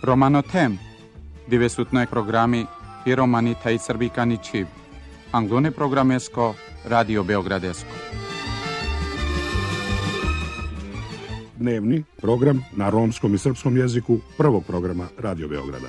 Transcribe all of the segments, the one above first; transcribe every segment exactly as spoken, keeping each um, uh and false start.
Romanotem, divesutnoj programi i romani taj srbikani čiv. Anglone programesko, Radio Beogradesko. Dnevni program na romskom i srpskom jeziku prvog programa Radio Beograda.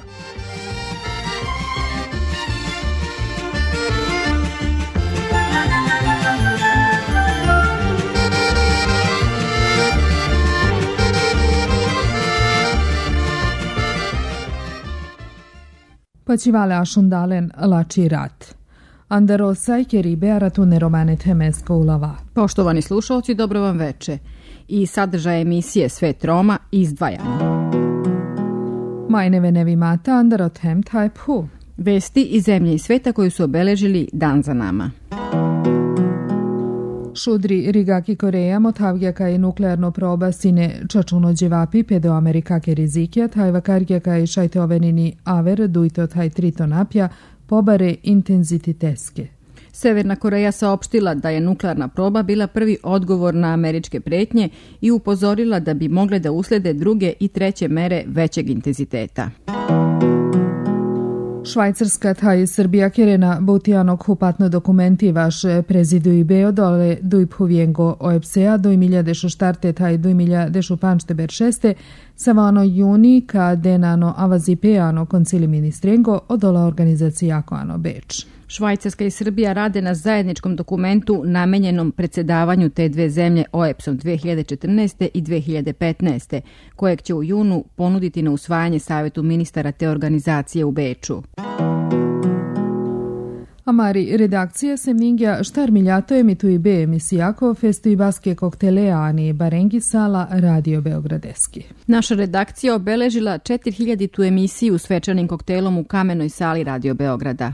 Počivale ašundalen lači rat. Andaro sajkeri bearatune romane temesko ulava. Poštovani slušalci, dobro vam veče. I sadržaj emisije Svet Roma izdvajamo. Majneve nevi mata andaro tem taj pu. Vesti iz zemlje i sveta koju su obeležili dan za nama. Šudri Rigaki Koreja motavgjaka i nuklearno proba sine čačuno dževapi pedo Amerikake rizikja, taj vakargjaka i šajteovenini aver dujto taj trito napja pobare intenzititeske. Severna Koreja saopštila da je nuklearna proba bila prvi odgovor na američke pretnje i upozorila da bi mogle da uslede druge i treće mere većeg intenziteta. Švajcarska taj Srbija kerena boutijanok hupatno dokumenti vaš prezidu i beodole duj povjengo O E P S E A do milja dešu štarte taj do milja dešu panšte ber šeste savano juni ka denano avazipeano koncili ministrengo odola organizacija Akoano Beč. Švajcarska i Srbija rade na zajedničkom dokumentu namenjenom predsedavanju te dve zemlje O E P S-om dve hiljade četrnaeste i dve hiljade petnaeste, kojeg će u junu ponuditi na usvajanje Savetu ministara te organizacije u Beču. Amari, redakcija Semningja štar miljato emituje be emisijako festu i baske koktele ani barengi sala Radio Beogradeski. Naša redakcija obeležila četiri hiljade tu emisiju s večernim koktelom u kamenoj sali Radio Beograda.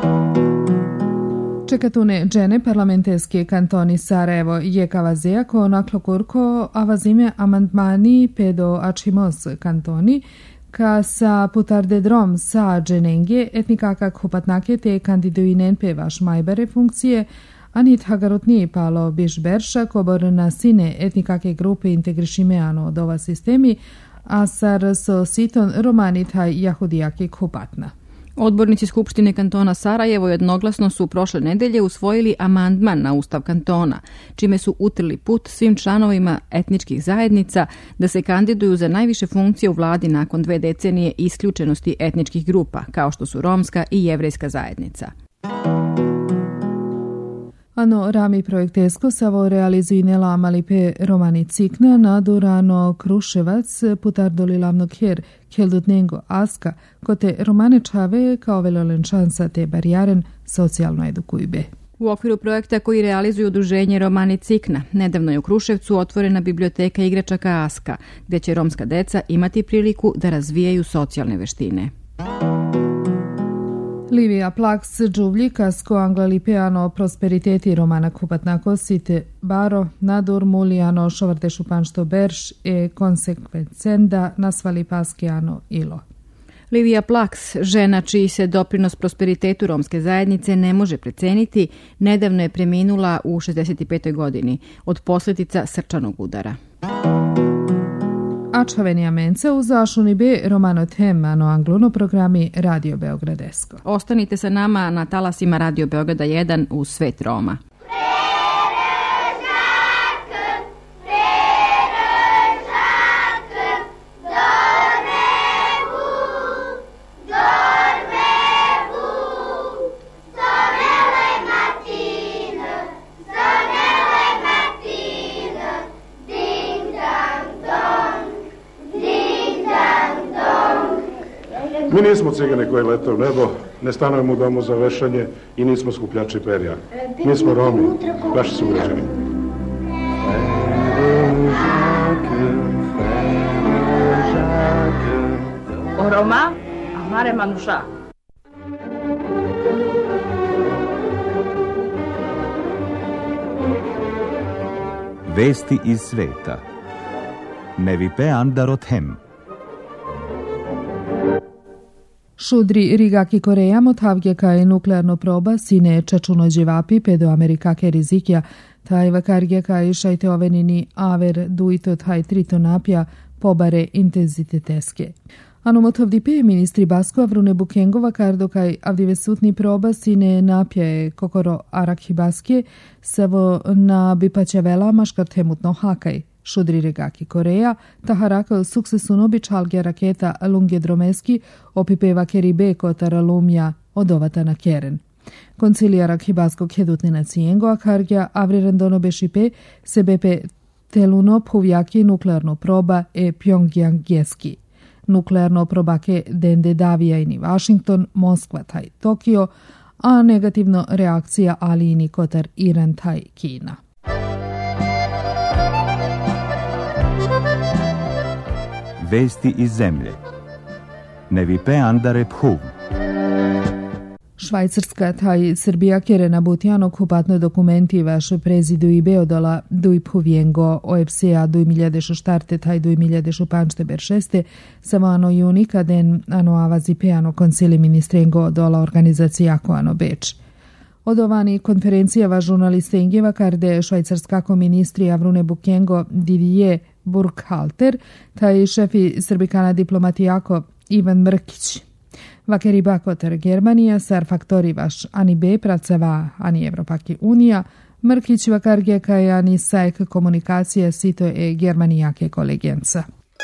Čekatune džene parlamenteske kantoni Sarajevo je kavazea ko naklokurko avazime amandmani pedo ačimos kantoni ka sa putarde drom sa dženenge etnikaka kupatnake te kandiduinen pevaš majbere funkcije anit hagarotni palo biš berša kobor na sine etnikake grupe integrišimeano od ova sistemi a sar so siton romanita jahudijake kupatna. Odbornici Skupštine kantona Sarajevo jednoglasno su prošle nedelje usvojili amandman na Ustav kantona, čime su utrli put svim članovima etničkih zajednica da se kandiduju za najviše funkcije u vladi nakon dve decenije isključenosti etničkih grupa, kao što su romska i jevrejska zajednica. Ano rami projektesko savo realizujnela amalipe romani cikna na Durano Kruševac putardoli lavnog her keldutnengo aska kote romane čave kao velolenčansa te barijaren socijalno edukujbe. U okviru projekta koji realizuju udruženje Romani Cikna, nedavno je u Kruševcu otvorena biblioteka igračaka Aska, gde će romska deca imati priliku da razvijaju socijalne veštine. Livija Plaks džuvljika sko anglalipeano prosperiteti romana kupatnako site baro nadur mulijano šovrte šupanšto berš e konsekvencenda nasvali paskiano ilo. Livija Plaks, žena čiji se doprinos prosperitetu romske zajednice ne može preceniti, nedavno je preminula u šezdeset petoj godini od posljedica srčanog udara. Ačavenija mence u zašuni be romano temano angluno programi Radio Beogradesko. Ostanite sa nama na talasima Radio Beograda jedan u Svet Roma. Mi nismo cigani koji lete u nebo, ne stanujemo u domu za vešanje i nismo skupljači perja. Mi smo Romi, vaši sugrađani. O Roma, amare manuša. Vesti iz sveta. Nevipe Andarothem. Šudri Rigaki Koreja motavgjaka je nuklearno proba sine čačuno dževapi pedo Amerikake rizikja taj vakargjaka i šajteovenini aver dujto taj trito napja pobare intenziteteske. Anomotovdipe ministri Basko Avrune Bukengova kardokaj avdivesutni probasine napje kokoro arakhibaske savo na bipačevela maškartemutno hakaj. Šudri regaki Koreja, taharaka suksesuno bičalge raketa Lungedromeski opipeva keribe kotara lumja odovata na keren. Koncilija rakhibaskog hedutne nacijengo akargja avrirandono bešipe sebepe teluno puvjaki nuklearno proba e Pyongyang geski. Nuklearno probake dende Davija ini Washington, Moskva taj Tokio, a negativno reakcija ali ini kotar Iran taj Kina. Vesti iz zemlje. Nevipe Andare Phuv. Švajcarska taj Srbija kerena butjano kupatno dokumenti vaše prezidu i beodola duj puvjengo O E B S E-a duj miljadešo štarte taj duj miljadešo pančte beršeste samo ano junika den ano avazi peano koncili ministrengo dola organizacijako ano Beč. Odovani konferencija va žurnaliste Ingeva karde švajcarskako ministri Avrune Bukengo Didier Burkhalter taj šefi srbikana diplomatijako Ivan Mrkić. Vakeri bakotar Germanija, sar faktori vaš ani B pracava, ani Evropaki unija, Mrkić vakarge kaj ani sajk komunikacija sito e Germanijake kolegenca.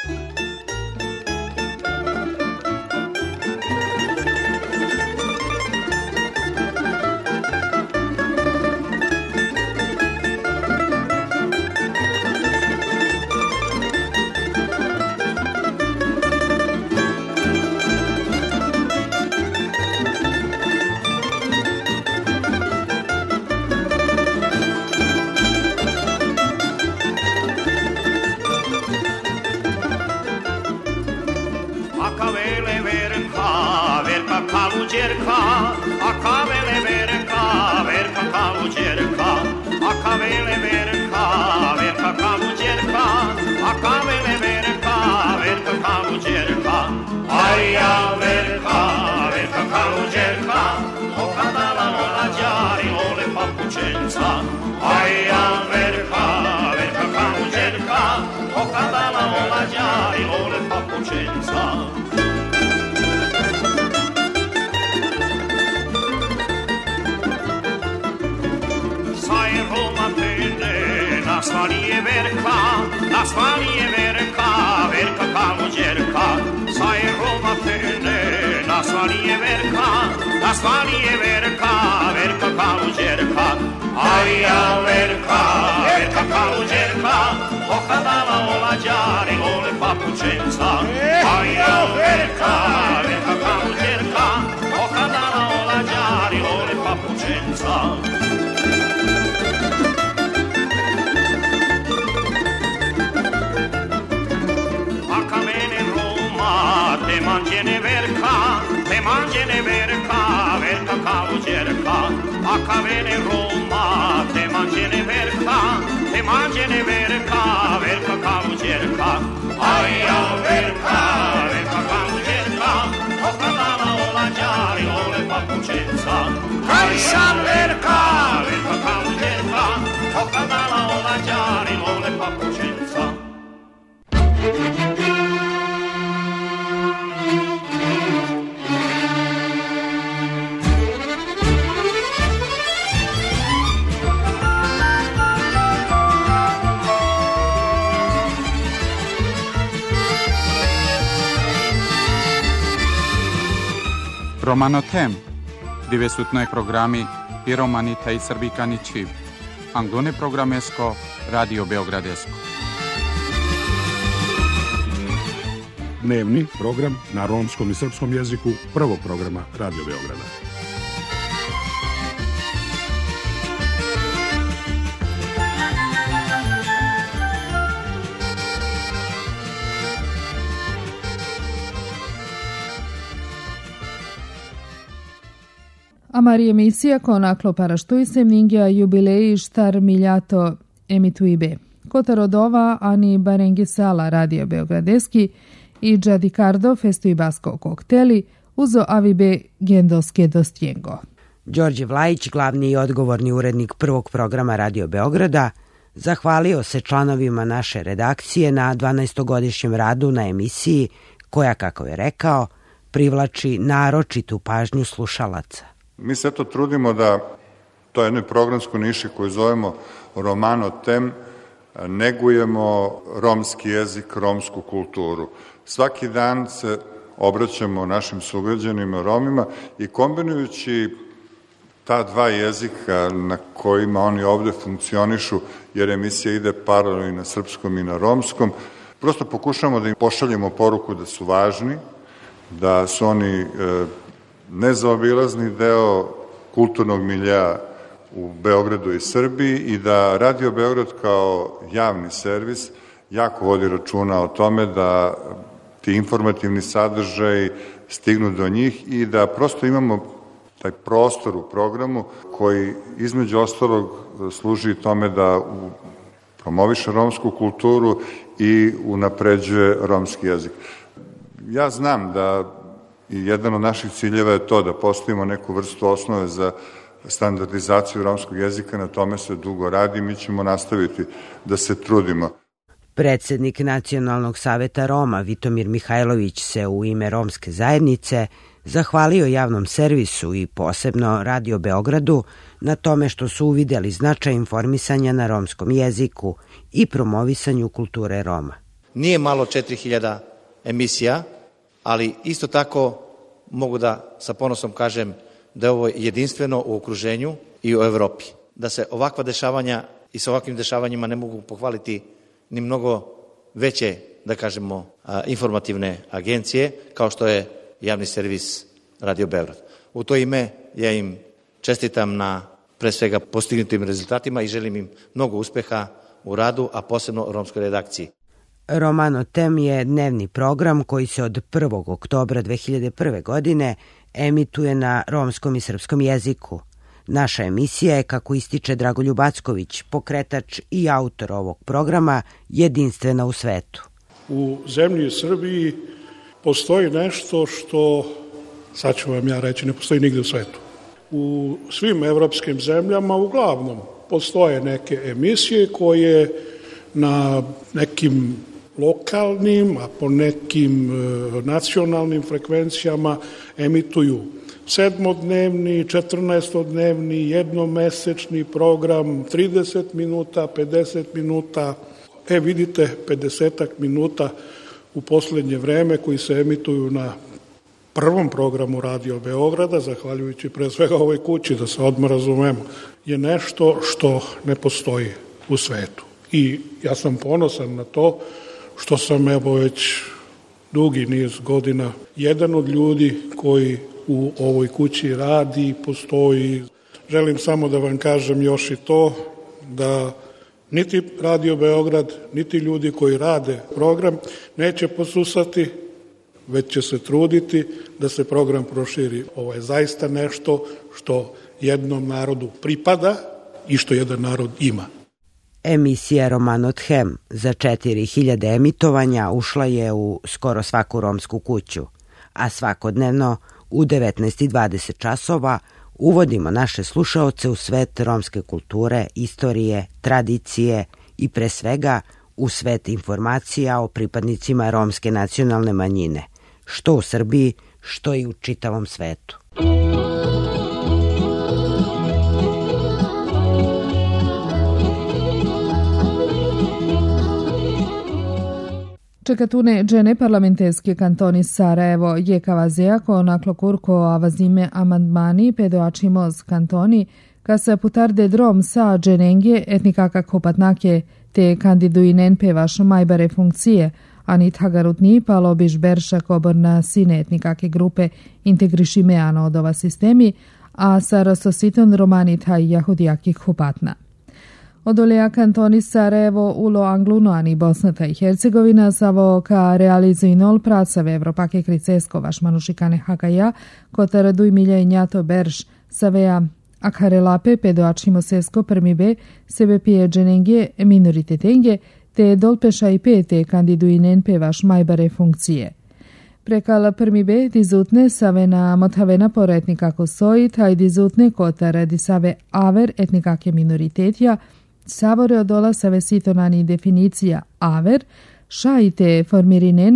Romanotem, divesutnoj programi Piromani taj Srbikani Čiv, Anglone programesko, Radio Beogradesko. Dnevni program na romskom i srpskom jeziku prvog programa Radio Beograda. Amari emisija konaklo paraštujsem ningja jubileji štar miljato emituibe. Kotarodova ani Barengisala Radio Beogradeski i Džadikardo festuj basko kokteli uzo avibe gendoske dostjengo. Đorđe Vlajić, glavni i odgovorni urednik prvog programa Radio Beograda, zahvalio se članovima naše redakcije na dvanaestogodišnjem radu na emisiji koja, kako je rekao, privlači naročitu pažnju slušalaca. Mi se to trudimo da to je jednoj programskoj niši koju zovemo Romano Tem, negujemo romski jezik, romsku kulturu. Svaki dan se obraćamo našim sugrađanima Romima i kombinujući ta dva jezika na kojima oni ovde funkcionišu, jer emisija ide paralelno i na srpskom i na romskom, prosto pokušamo da im pošaljemo poruku da su važni, da su oni e, nezaobilazni deo kulturnog miljeja u Beogradu i Srbiji i da Radio Beograd kao javni servis jako vodi računa o tome da ti informativni sadržaji stignu do njih i da prosto imamo taj prostor u programu koji između ostalog služi tome da promoviše romsku kulturu i unapređuje romski jezik. Ja znam da i jedan od naših ciljeva je to da postavimo neku vrstu osnove za standardizaciju romskog jezika, na tome se dugo radi i mi ćemo nastaviti da se trudimo. Predsednik Nacionalnog saveta Roma Vitomir Mihajlović se u ime romske zajednice zahvalio javnom servisu i posebno Radio Beogradu na tome što su uvideli značaj informisanja na romskom jeziku i promovisanju kulture Roma. Nije malo četiri hiljade emisija, ali isto tako mogu da sa ponosom kažem da je ovo jedinstveno u okruženju i u Evropi. Da se ovakva dešavanja i sa ovakvim dešavanjima ne mogu pohvaliti ni mnogo veće, da kažemo, informativne agencije, kao što je javni servis Radio Beograd. U to ime ja im čestitam na pre svega postignutim rezultatima i želim im mnogo uspeha u radu, a posebno u romskoj redakciji. Romano Tem je dnevni program koji se od prvog oktobra dve hiljade prve. godine emituje na romskom i srpskom jeziku. Naša emisija je, kako ističe Dragoljub Acković, pokretač i autor ovog programa, jedinstvena u svetu. U zemlji Srbiji postoji nešto što, sad ću vam ja reći, ne postoji nigde u svetu. U svim evropskim zemljama uglavnom postoje neke emisije koje na nekim lokalnim, a po nekim e, nacionalnim frekvencijama emituju sedmodnevni, četrnaestodnevni, jednomesečni program, trideset minuta, pedeset minuta. E, vidite, pedesetak minuta u poslednje vreme koji se emituju na prvom programu Radio Beograda, zahvaljujući pre svega ovoj kući, da se odmah razumemo, je nešto što ne postoji u svetu. I ja sam ponosan na to što sam evo već dugi niz godina jedan od ljudi koji u ovoj kući radi i postoji. Želim samo da vam kažem još i to da niti Radio Beograd, niti ljudi koji rade program neće posusati, već će se truditi da se program proširi. Ovo je zaista nešto što jednom narodu pripada i što jedan narod ima. Emisija Romano Tem za četiri hiljade emitovanja ušla je u skoro svaku romsku kuću, a svakodnevno u devetnaest i dvadeset časova uvodimo naše slušaoce u svet romske kulture, istorije, tradicije i pre svega u svet informacija o pripadnicima romske nacionalne manjine, što u Srbiji, što i u čitavom svetu. Čekatune džene parlamenterske kantoni Sarajevo, Jekava Zejako, Naklokurko, Avazime Amandmani, Pedoačimoz kantoni, ka se putarde drom sa dženenge etnikaka kopatnake, te kandiduinen pevaš majbare funkcije, ani tagarutni palo biš beršak oborna sine etnikake grupe integrišimeano od ova sistemi, a sa rastositon romani taj jahudijaki kupatna. Odolea kantoni Sarajevo, Ulo Angluno, ani Bosna i Hercegovina, savo ka realizuinol pracave Evropake kricesko vašmanušikane hakaja, kotar duj milja i njato berš, savea akarelape pedoačimo sesko prmibe, sebe pije dženenge minoritetenge, te dolpeša i pete kandiduinen pevaš majbare funkcije. Prekala prmibe dizutne savena motavena por etnikako soji, taj dizutne kotar disave aver etnikake minoritetja, savore odola save sitonani definicija aver, šajte formirinen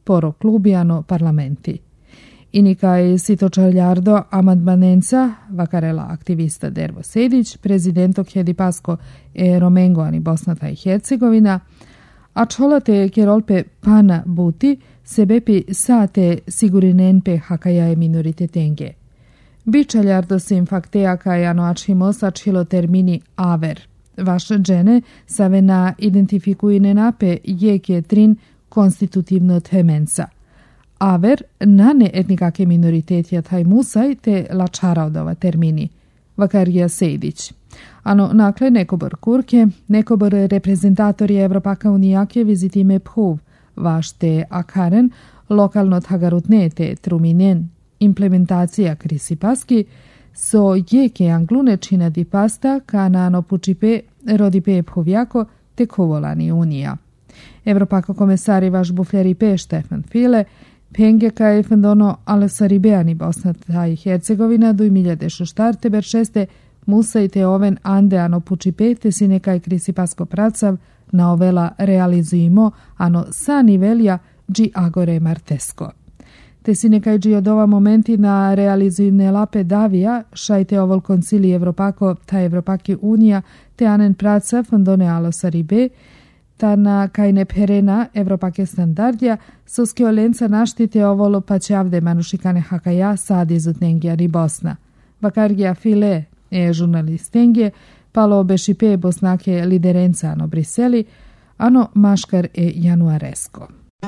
poro klubiano parlamenti. Inicai sitočaljardo amandmanenca, vakarela aktivista Dervo Sejdić, prezidento Hjedipasko e Romengoani Bosnata i Hercegovina, a čolate kerolpe pana buti sebepi sate sigurinenpe hakajae minoritetenge. Bičaljardo sim faktea kajano açimos açilo termini aver. Vaš džene savena identifikuine nape jeke trin konstitutivno temenca. Aver nane etnikake minoritetja taj musaj te lačara od ova termini. Vakarija Sejdić. Ano nakle nekobor kurke, nekobor reprezentatori Evropaka unijake vizitime phuv, vašte akaren, lokalno tagarutne te truminen, implementacija krisipaski, so jeke anglune čina di pasta kanano pučipe rodipe phuvjako te kovolani unija. Evropako komesari vaš bufljeripe Štefan File, penge kaj fendono alesaribeani Bosna i Hercegovina do miljade šuštarte beršeste musaj te oven ande ano pučipe te si nekaj krisipasko pracav na ovela realizujimo ano sa nivelja dži agore martesko. Te si nekaj dži od ova momenti na realizujne lape davija šajte ovol koncili Evropako ta Evropaki unija te anen praca fondone alesaribe ta na kajne perena Evropake standardja soske olenca naštite ovolo paćavde manušikane hakaja sad izutnengija ni Bosna. Vakargija File e žurnalistengje palo bešipe bosnake liderenca ano Briseli, ano maškar e januaresko.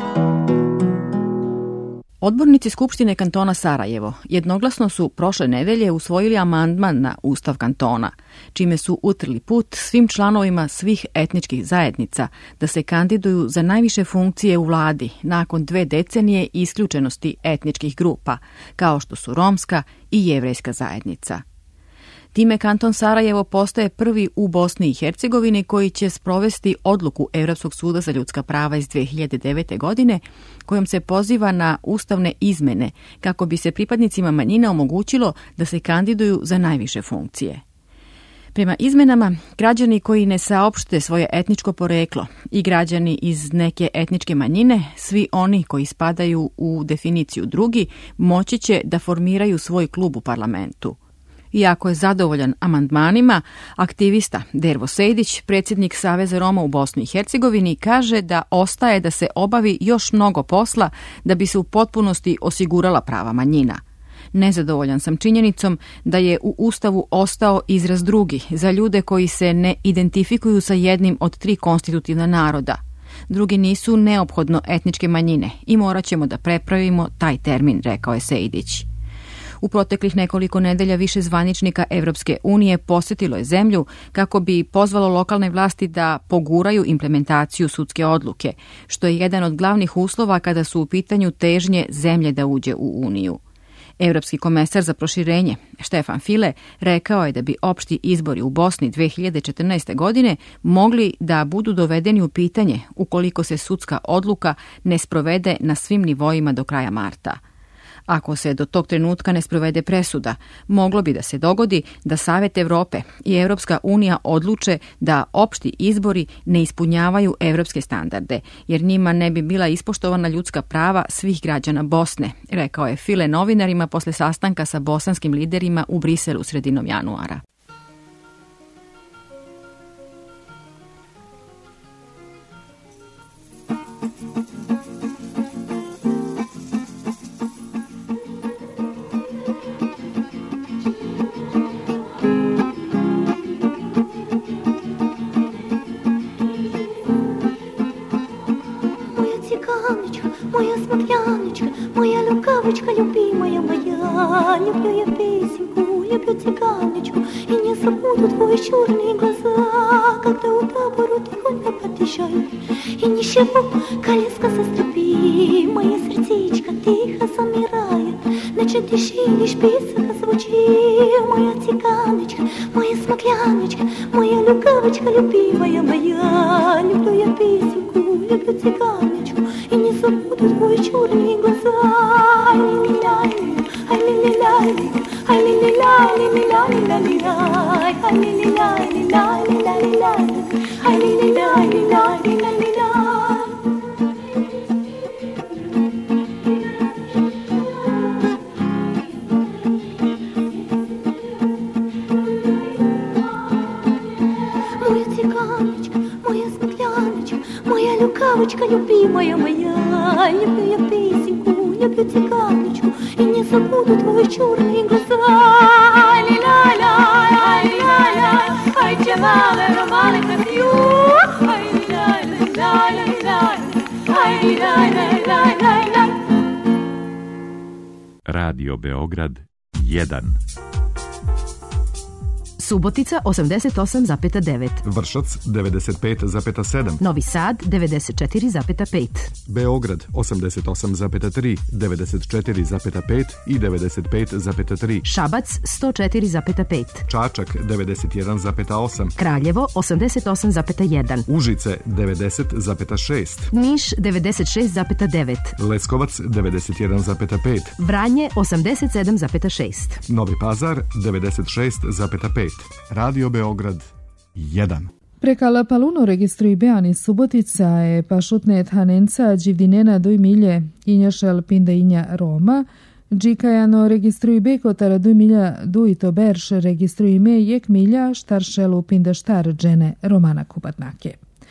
Odbornici Skupštine kantona Sarajevo jednoglasno su prošle nedelje usvojili amandman na Ustav kantona, čime su utrli put svim članovima svih etničkih zajednica da se kandiduju za najviše funkcije u vladi nakon dve decenije isključenosti etničkih grupa, kao što su romska i jevrejska zajednica. Time kanton Sarajevo postaje prvi u Bosni i Hercegovini koji će sprovesti odluku Europskog suda za ljudska prava iz dve hiljade devete. godine, kojom se poziva na ustavne izmene kako bi se pripadnicima manjina omogućilo da se kandiduju za najviše funkcije. Prema izmenama, građani koji ne saopšte svoje etničko poreklo i građani iz neke etničke manjine, svi oni koji spadaju u definiciju drugi, moći će da formiraju svoj klub u parlamentu. Iako je zadovoljan amandmanima, aktivista Dervo Sejdić, predsjednik Saveza Roma u Bosni i Hercegovini, kaže da ostaje da se obavi još mnogo posla da bi se u potpunosti osigurala prava manjina. Nezadovoljan sam činjenicom da je u Ustavu ostao izraz drugi za ljude koji se ne identifikuju sa jednim od tri konstitutivna naroda. Drugi nisu neophodno etničke manjine i morat ćemo da prepravimo taj termin, rekao je Sejdić. U proteklih nekoliko nedelja više zvaničnika Evropske unije posjetilo je zemlju kako bi pozvalo lokalne vlasti da poguraju implementaciju sudske odluke, što je jedan od glavnih uslova kada su u pitanju težnje zemlje da uđe u Uniju. Evropski komesar za proširenje Štefan File rekao je da bi opšti izbori u Bosni dve hiljade četrnaeste. godine mogli da budu dovedeni u pitanje ukoliko se sudska odluka ne sprovede na svim nivoima do kraja marta. Ako se do tog trenutka ne sprovede presuda, moglo bi da se dogodi da Savet Evrope i Evropska unija odluče da opšti izbori ne ispunjavaju evropske standarde, jer njima ne bi bila ispoštovana ljudska prava svih građana Bosne, rekao je File novinarima posle sastanka sa bosanskim liderima u Briselu sredinom januara. Моя смокляночка, моя лукавочка, любимая моя, люблю я песенку, люблю цыганочку, и не забуду твои черные глаза, когда у табору тихонько подъезжают, и ничего, колеска застрепи, мое сердечко тихо замирает, наче тиши лишь песенка звучит, моя цыганочка, моя смокляночка, моя лукавочка, любимая моя, люблю я песенку, люблю цыганочку, и не забуду твои черные глаза. Ай, ли-ли-лай, ай, ли-ли-лай, ли-ли-лай, ли-ли-лай, ай, ли-ли-лай, ли-лай, ли-лай, ай, ли-ли-лай, ли-лай, ли-лай. моя лукавочка любимая моя. Люблю я песенку, люблю цыганочку, и не забуду твои черные глаза. Ай-ля-ля, ай-ля-ля, ай, чемале, ромале, катью. Ай-ля-ля-ля-ля-ля, ай-ля-ля-ля-ля-ля. Radio Beograd jedan. Subotica osamdeset osam zarez devet. Vršac devedeset pet zarez sedam. Novi Sad devedeset četiri zarez pet. Beograd osamdeset osam zarez tri, devedeset četiri zarez pet i devedeset pet zarez tri. Šabac sto četiri zarez pet. Čačak devedeset jedan zarez osam. Kraljevo osamdeset osam zarez jedan. Užice devedeset zarez šest. Niš devedeset šest zarez devet. Leskovac devedeset jedan zarez pet. Vranje osamdeset sedam zarez šest. Novi Pazar devedeset šest zarez pet. Radio Beograd jedan. Prekala paluno registrui beani Subotica e pašutne thanenca Đivdinena doj milje injašel pinda inja Roma, Džikajano registrui beko tara doj milja duito berš registrui me jek milja štaršelu pinda štar džene Romana Kupatnake.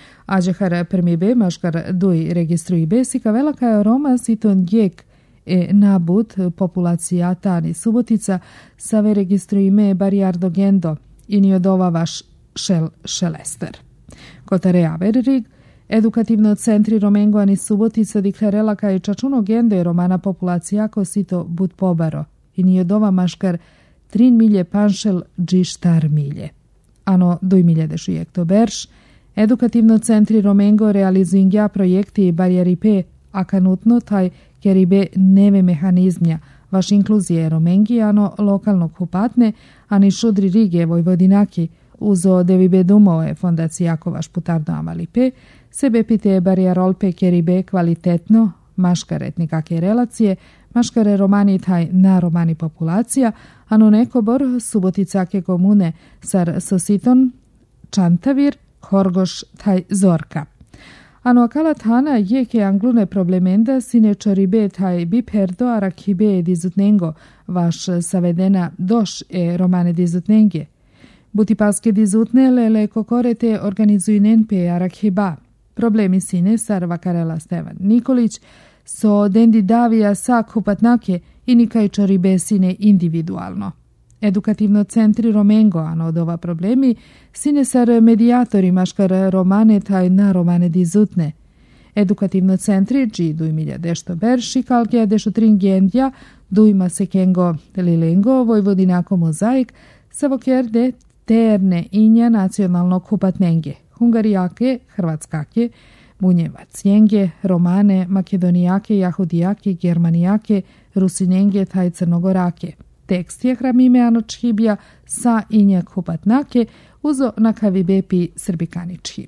Ađehar permibe maškar doj registrui be sikavela kaja Roma siton jek e nabut populacija tani Subotica save registrui me bariardo gendo i niodova vaš šel šelester. Kotare averrig, edukativno centri Romengoani Subotica diklarela kaj čačuno gendo je romana populacija ko sito bud pobaro i niodova maškar trin milje panšel dži štar milje. Ano doj milje dešu jek to berš, edukativno centri Romengo realizuingja projekti barjaripe a kanutno taj keribe neve mehanizmja vaš inkluzije Romengijano lokalnog hupatne, ani šudri Rige Vojvodinaki uzo devibe dumoe fondacija Jakovaš putardo amalipe, sebe pite barijarolpe keribe kvalitetno, maškare etnikake relacije, maškare romani taj na romani populacija, ano nekobor Suboticake komune sar sositon Čantavir, Horgoš taj Zorka. Ano akalat hana je ke anglune problemenda sine čoribe taj biperdo arakibe dizutnengo vaš savedena doš e romane dizutnenge. Butipaske dizutne lele kokorete organizuinen pe arakiba. Problemi sine sar vakarela Stevan Nikolić so dendi davija sa kupatnake i nikaj čoribe sine individualno. Edukativno centri Romengo, ano od ova problemi, sine sar medijatori maškar romane taj na romane dizutne. Edukativno centri dži duj milja dešto berši, kalkija dešto tringendja, dujma sekengo lilengo, vojvodinako mozaik, savokjerde terne inja nacionalno kupatnenge, hungarijake, hrvatskake, bunjevacijenge, romane, makedonijake, jahudijake, germanijake, rusinenge taj crnogorake. Tekst je hramime anočhibja sa injak hupatnake uzo na kavibepi srbikaničhib.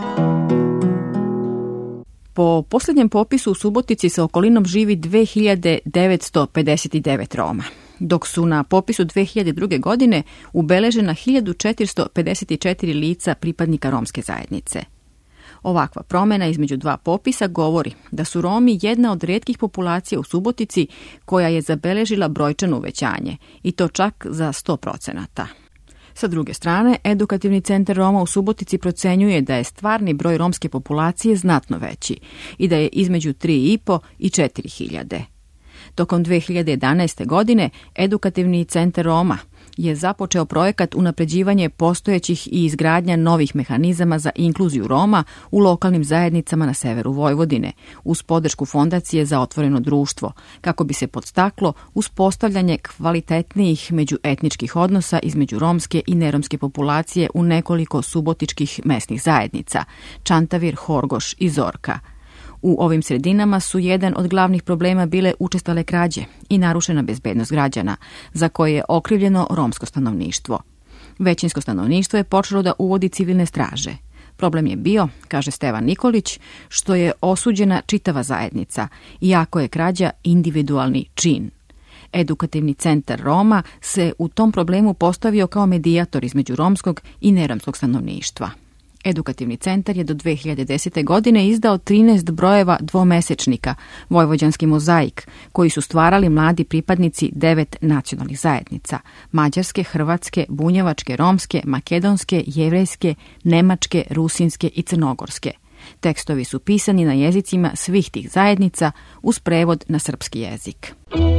Po posljednjem popisu u Subotici sa okolinom živi dve hiljade devetsto pedeset devet Roma, dok su na popisu dve hiljade druge. godine ubeležena hiljadu četiristo pedeset četiri lica pripadnika romske zajednice. Ovakva promjena između dva popisa govori da su Romi jedna od rijetkih populacija u Subotici koja je zabeležila brojčano uvećanje, i to čak za sto procenata. Sa druge strane, Edukativni centar Roma u Subotici procenjuje da je stvarni broj romske populacije znatno veći i da je između tri i po i četiri hiljade. Tokom dve hiljade jedanaeste. godine Edukativni centar Roma je započeo projekat unapređivanje postojećih i izgradnja novih mehanizama za inkluziju Roma u lokalnim zajednicama na severu Vojvodine, uz podršku Fondacije za otvoreno društvo, kako bi se podstaklo uspostavljanje kvalitetnijih međuetničkih odnosa između romske i neromske populacije u nekoliko subotičkih mesnih zajednica, Čantavir, Horgoš i Zorka. U ovim sredinama su jedan od glavnih problema bile učestale krađe i narušena bezbednost građana, za koje je okrivljeno romsko stanovništvo. Većinsko stanovništvo je počelo da uvodi civilne straže. Problem je bio, kaže Stevan Nikolić, što je osuđena čitava zajednica, iako je krađa individualni čin. Edukativni centar Roma se u tom problemu postavio kao medijator između romskog i neromskog stanovništva. Edukativni centar je do dve hiljade desete. godine izdao trinaest brojeva dvomesečnika, Vojvođanski mozaik, koji su stvarali mladi pripadnici devet nacionalnih zajednica, mađarske, hrvatske, bunjevačke, romske, makedonske, jevrejske, nemačke, rusinske i crnogorske. Tekstovi su pisani na jezicima svih tih zajednica uz prevod na srpski jezik.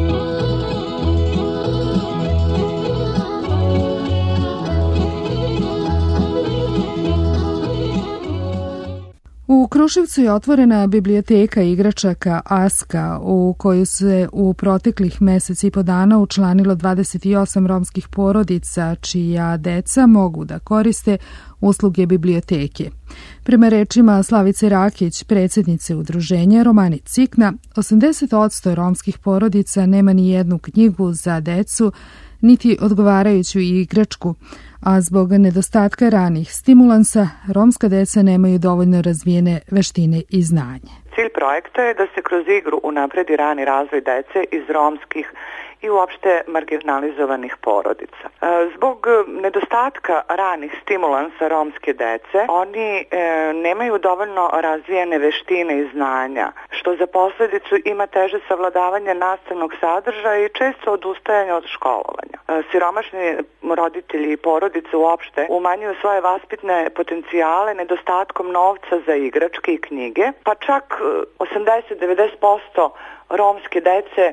U Kruševcu je otvorena biblioteka igračaka Aska, u koju se u proteklih mesec i po dana učlanilo dvadeset osam romskih porodica, čija deca mogu da koriste usluge biblioteke. Prema rečima Slavice Rakić, predsjednice udruženja Romani Cikna, osamdeset posto romskih porodica nema ni jednu knjigu za decu, niti odgovarajuću igračku, a zbog nedostatka ranih stimulansa, romska deca nemaju dovoljno razvijene veštine i znanje. Cilj projekta je da se kroz igru unapredi rani razvoj dece iz romskih i uopšte marginalizovanih porodica. Zbog nedostatka ranih stimulansa romske dece, oni e, nemaju dovoljno razvijene veštine i znanja, što za posljedicu ima teže savladavanje nastavnog sadržaja i često odustajanje od školovanja. E, siromašni roditelji i porodice uopšte umanjuju svoje vaspitne potencijale nedostatkom novca za igračke i knjige, pa čak osamdeset do devedeset posto romske dece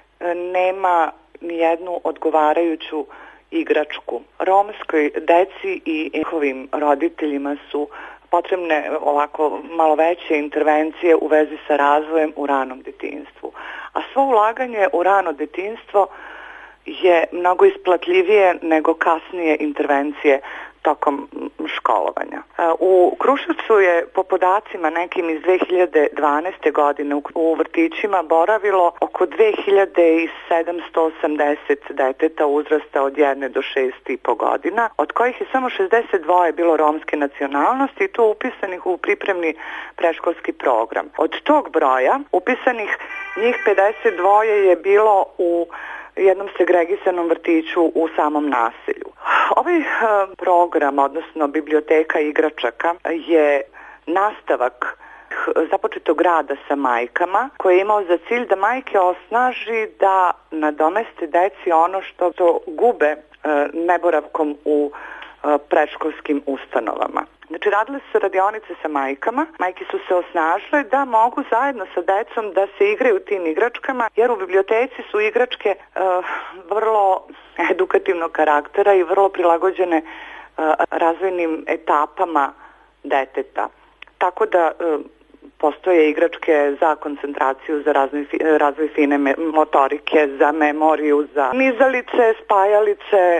nema ni jednu odgovarajuću igračku. Romskoj deci i njihovim roditeljima su potrebne ovako malo veće intervencije u vezi sa razvojem u ranom detinjstvu. A svo ulaganje u rano detinjstvo je mnogo isplatljivije nego kasnije intervencije tokom školovanja. U Kruševcu je po podacima nekim iz dve hiljade dvanaeste. godine u vrtićima boravilo oko dve hiljade sedamsto osamdeset deteta uzrasta od jedne do šest i po godina, od kojih je samo šezdeset dva bilo romske nacionalnosti i to upisanih u pripremni predškolski program. Od tog broja upisanih njih pedeset dva je bilo u jednom segregisanom vrtiću u samom naselju. Ovaj program, odnosno biblioteka igračaka, je nastavak započetog rada sa majkama, koji je imao za cilj da majke osnaži da nadomeste deci ono što to gube neboravkom u predškolskim ustanovama. Znači, radile su radionice sa majkama, majke su se osnažile da mogu zajedno sa decom da se igraju tim igračkama, jer u biblioteci su igračke uh, vrlo edukativnog karaktera i vrlo prilagođene uh, razvojnim etapama deteta. Tako da uh, postoje igračke za koncentraciju, za razvoj, razvoj fine motorike, za memoriju, za nizalice, spajalice,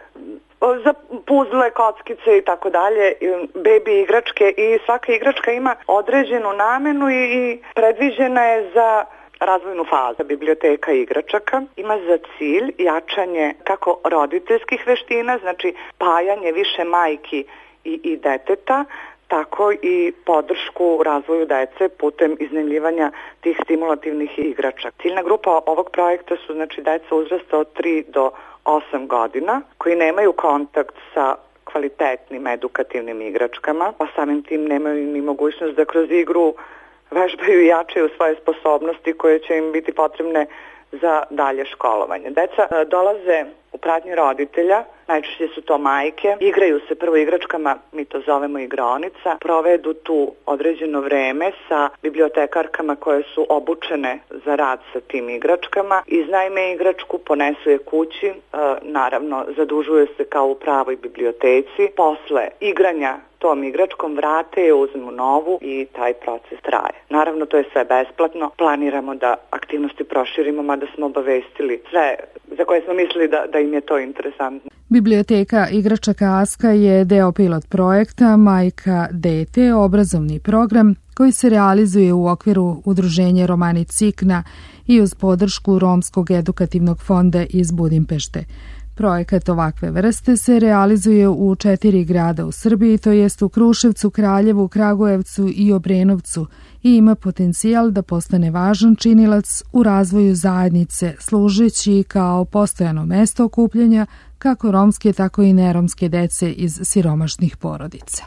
za puzle, kockice i tako dalje, bebi igračke, i svaka igračka ima određenu namenu i predviđena je za razvojnu fazu. Biblioteka igračaka ima za cilj jačanje kako roditeljskih veština, znači pajanje više majki i, i deteta, tako i podršku razvoju dece putem iznajmljivanja tih stimulativnih igračaka. Ciljna grupa ovog projekta su znači deca uzrasta od tri do osam godina, koji nemaju kontakt sa kvalitetnim edukativnim igračkama, pa samim tim nemaju ni mogućnost da kroz igru vežbaju i jačaju svoje sposobnosti koje će im biti potrebne za dalje školovanje. Deca dolaze u pratnji roditelja, najčešće su to majke, igraju se prvo igračkama, mi to zovemo igraonica, provedu tu određeno vreme sa bibliotekarkama koje su obučene za rad sa tim igračkama, iznajme igračku, ponesu je kući, e, naravno zadužuju se kao u pravoj biblioteci, posle igranja tom igračkom vrate je, uzmu novu i taj proces traje. Naravno, to je sve besplatno, planiramo da aktivnosti proširimo, mada smo obavestili sve za koje smo mislili da, da im je to interesantno. Biblioteka igračaka Aska je deo pilot projekta Majka dete, obrazovni program koji se realizuje u okviru udruženja Romani Cikna i uz podršku Romskog edukativnog fonda iz Budimpešte. Projekat ovakve vrste se realizuje u četiri grada u Srbiji, to jest u Kruševcu, Kraljevu, Kragujevcu i Obrenovcu, i ima potencijal da postane važan činilac u razvoju zajednice, služeći kao postojano mesto okupljanja kako romske, tako i neromske dece iz siromašnih porodica.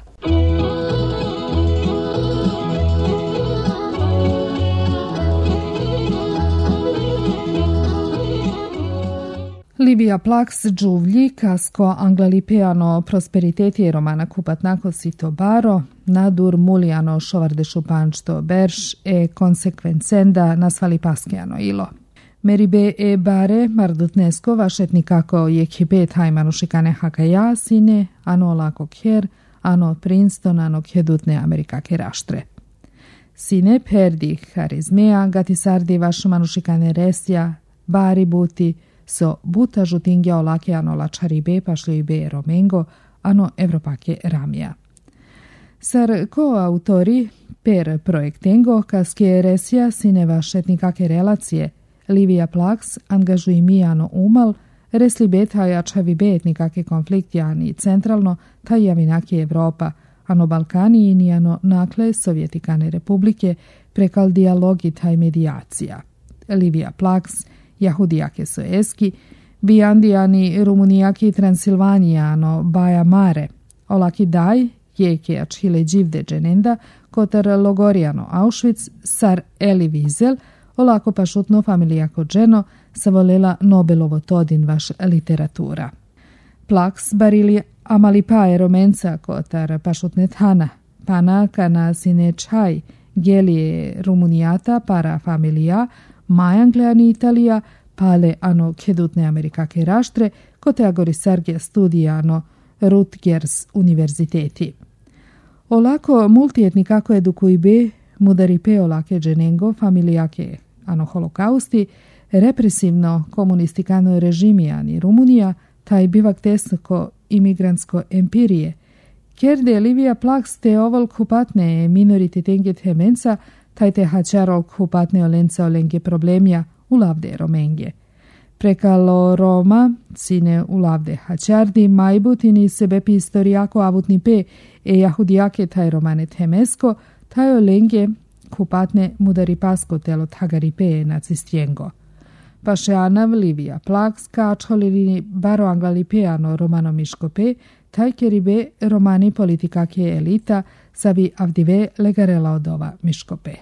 Livia Plaks giuvgli casco anglalipeano prosperiteti romana Kupatnako sito baro, nadur muliano šovarde šupančto berš e konsekvencenda nasvali paskiano ilo. Meribe e bare mardutnesko vašetnikako je kibet hajmanu šikane hakaja sine, ano lako kjer, ano Princeton, ano kjedutne Amerikake raštre. Sine perdi harizmea gatisardi vašumanu šikane resja, bari buti, so buta žutingja olake ano lačaribe pašlibe romengo, ano evropake ramija. Sar ko autori per projektengo kaske resja sine vašetnikake relacije, Livia Plaks angažuji mijano umal, resli beta jačavi bet nikake konflikt jani centralno, taj javinaki Evropa, ano Balkani i nijano nakle Sovjetikane republike prekal dijalogi taj medijacija. Livia Plaks, jahudijake so eski, bijandijani Rumunijaki Transilvanijano Baja Mare, olaki daj, jeke ačhile dživde dženenda, kotar Logorijano Auschwitz, sar Eli Wiesel, olako pašutno familijako dženo, savolela Nobelovo todin vaš literatura. Plaks barili amalipae romenca kotar pašutne thana, pana kana sine čaj, gelije Rumunijata para familija, majangleani Italija, pale ano kjedutne Amerikake raštre, kote agorisarge studijano Rutgers univerziteti. Olako multietnikako edukujbe mudaripe olake dženengo familijake ano holokausti, represivno komunistikano režimijani Rumunija, taj bivak tesnoko imigrantsko empirije, kjerde Livia Plaks te oval kupatne minoritetenget hemenca, taj te hačarol kupatne olenca olenge problemja ulavde romenge. Prekalo Roma, cine ulavde hačardi, majbutini sebepi istorijako avutni pe e jahudijake taj romane temesko, taj olenge kupatne mudaripasko telo tagaripe nacistjengo. Pašeanav Livia Plaks kačholini baro anglalipeano romano miškope, taj keribe romani politikake elita sabi avdive legarela odova miškope.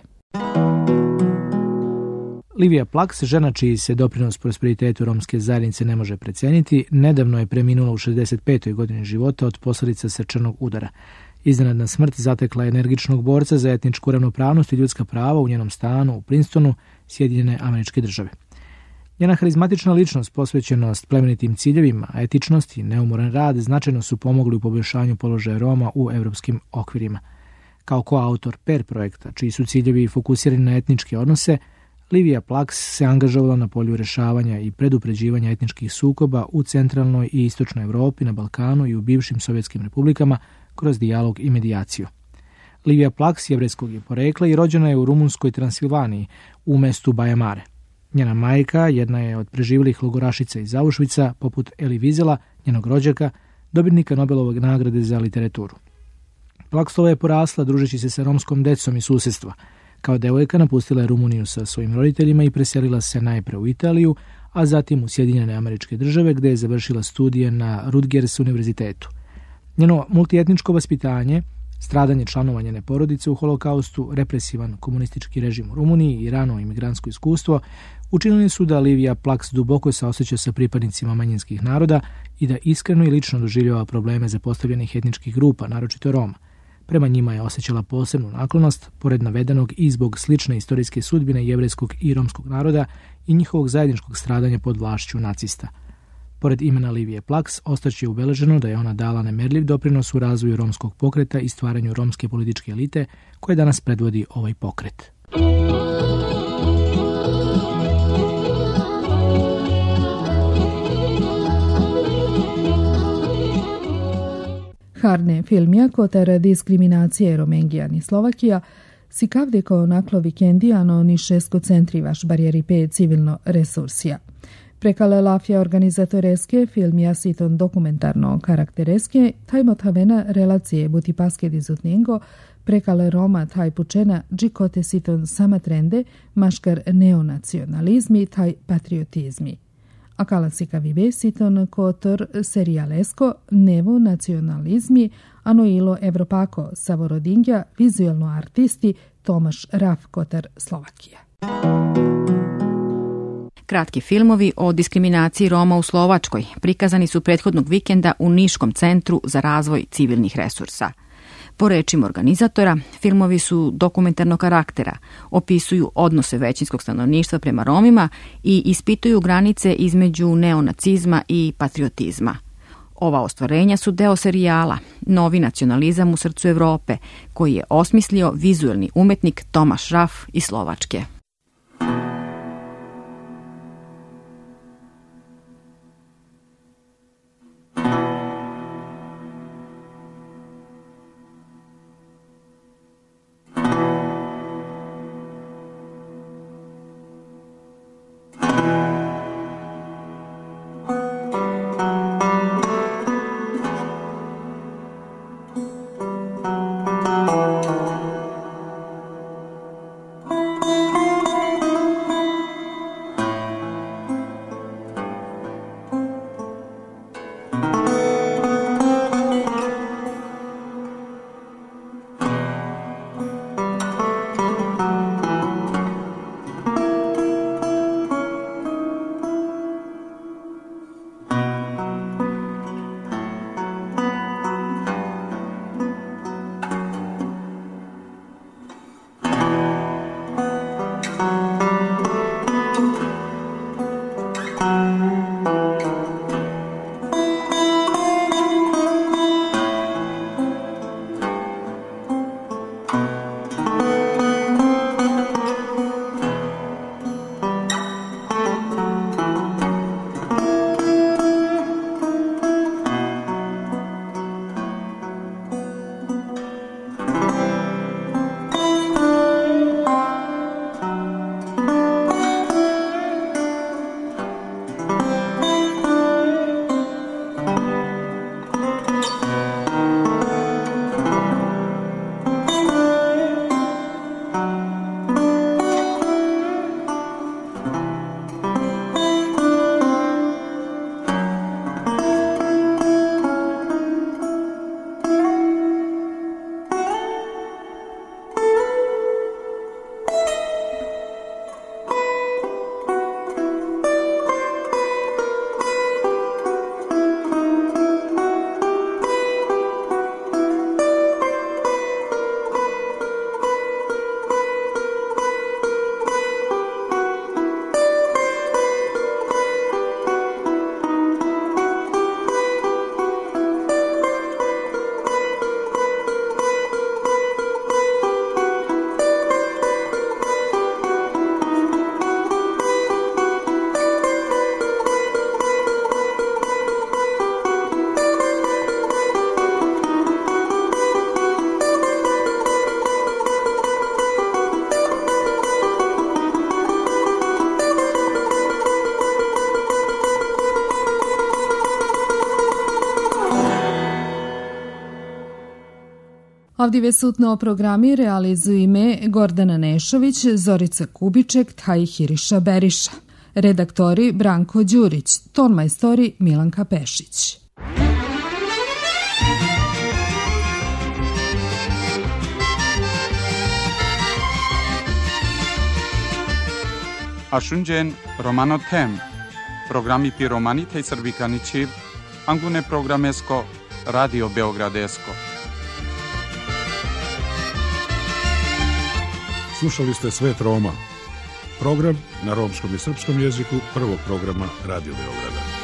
Livia Plaks, žena čiji se doprinos prosperitetu romske zajednice ne može preceniti, nedavno je preminula u šezdeset petoj godini života od posljedica srčanog udara. Iznenadna smrt zatekla energičnog borca za etničku ravnopravnost i ljudska prava u njenom stanu u Princetonu, Sjedinjene Američke Države. Njena harizmatična ličnost, posvećenost plemenitim ciljevima, etičnost i neumoran rad značajno su pomogli u poboljšanju položaja Roma u evropskim okvirima. Kao koautor per projekta, čiji su ciljevi fokusirani na etničke odnose, Livia Plaks se angažovala na polju rešavanja i predupređivanja etničkih sukoba u centralnoj i istočnoj Evropi, na Balkanu i u bivšim sovjetskim republikama kroz dijalog i medijaciju. Livia Plaks jevrejskog je porekla i rođena je u rumunskoj Transilvaniji u mestu Baja Mare. Njena majka jedna je od preživjelih logorašica iz Auschwitza, poput Eli Wiesela, njenog rođaka, dobitnika Nobelovog nagrade za literaturu. Plakslova je porasla družeći se sa romskom decom i susjedstva. Kao devojka napustila je Rumuniju sa svojim roditeljima i preselila se najpre u Italiju, a zatim u Sjedinjene Američke Države, gdje je završila studije na Rutgers univerzitetu. Njeno multietničko vaspitanje, stradanje članova njene porodice u holokaustu, represivan komunistički režim u Rumuniji i rano imigrantsko iskustvo učinili su da Livia Plaks duboko saoseća sa pripadnicima manjinskih naroda i da iskreno i lično doživljava probleme zapostavljenih etničkih grupa, naročito Roma. Prema njima je osjećala posebnu naklonost, pored navedenog i zbog slične istorijske sudbine jevrejskog i romskog naroda i njihovog zajedničkog stradanja pod vlašću nacista. Pored imena Livije Plaks, ostaće ubeleženo da je ona dala nemerljiv doprinos u razvoju romskog pokreta i stvaranju romske političke elite, koje danas predvodi ovaj pokret. Harne filmija kotar diskriminacije Romengijani Slovakija si kavdeko naklo vikendijano ni šesko centrivaš barijeripe civilno resursija. Prekale lafja organizatoreske filmija siton dokumentarno karaktereske, taj motavena relacije buti paske dizutnjengo, prekale Roma taj pučena džikote siton sama trende, maškar neonacionalizmi taj patriotizmi. A kalasika vibe siton kotor serialesko nevo nacionalizmi, ano ilo evropako savorodingja vizualno artisti Tomaš Raf kotar Slovakija. Kratki filmovi o diskriminaciji Roma u Slovačkoj prikazani su prethodnog vikenda u Niškom centru za razvoj civilnih resursa. Po rečima organizatora, filmovi su dokumentarnog karaktera, opisuju odnose većinskog stanovništva prema Romima i ispituju granice između neonacizma i patriotizma. Ova ostvarenja su deo serijala Novi nacionalizam u srcu Evrope, koji je osmislio vizuelni umetnik Tomaš Raf iz Slovačke. Avdive sutno programi realizuju ime Gordana Nešović, Zorica Kubiček, Taj Hiriša Beriša. Redaktori Branko Đurić, tonmajstori Milanka Pešić. Ashunjen Romano Tem, programi pi Romanite i Srbikanići, Angune programesko, Radio Beogradesko. Slušali ste Svet Roma, program na romskom i srpskom jeziku prvog programa Radio Beograda.